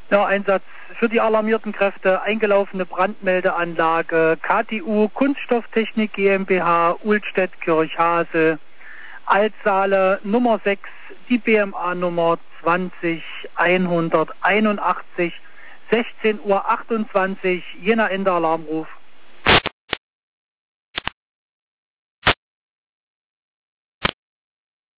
Ja, Einsatz für die alarmierten Kräfte, eingelaufene Brandmeldeanlage, KTU Kunststofftechnik GmbH, Uhlstedt-Kirchhase, Altsaale Nummer 6, die BMA-Nummer 20181, 16:28 Uhr, Jena Ende Alarmruf.